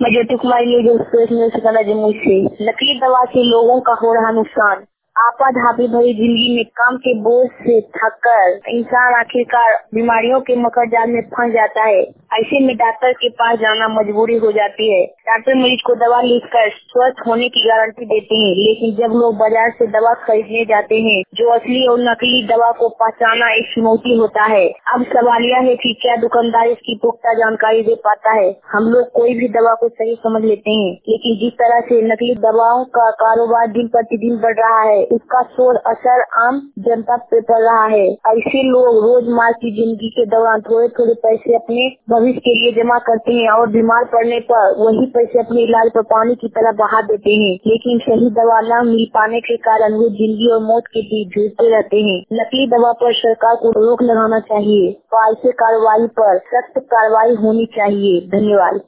मैं Jyoti Kumari news express news से जमुई से। नकली दवा से लोगों का हो रहा नुकसान। आपाधापी भरी जिंदगी में काम के बोझ से थक कर इंसान आखिरकार बीमारियों के मकर जाल में फंस जाता है। ऐसे में डॉक्टर के पास जाना मजबूरी हो जाती है। डॉक्टर मरीज को दवा लिखकर स्वस्थ होने की गारंटी देते हैं, लेकिन जब लोग बाजार से दवा खरीदने जाते हैं, जो असली और नकली दवा को पहचानना एक चुनौती होता है। अब सवाल यह है कि क्या दुकानदार इसकी पुख्ता जानकारी दे पाता है। हम लोग कोई भी दवा को सही समझ लेते हैं, लेकिन जिस तरह से नकली दवाओं का कारोबार दिन प्रतिदिन बढ़ रहा है, उसका शोर असर आम जनता पे पड़ रहा है। ऐसे लोग रोजमर्रा की जिंदगी के दौरान थोड़े थोड़े पैसे अपने भविष्य के लिए जमा करते हैं और बीमार पड़ने पर वही पैसे अपने इलाज पर पानी की तरह बहा देते हैं, लेकिन सही दवा न मिल पाने के कारण वो जिंदगी और मौत के बीच जूझते रहते हैं। नकली दवा पर सरकार को रोक लगाना चाहिए और ऐसे कार्रवाई पर सख्त कार्रवाई होनी चाहिए। धन्यवाद।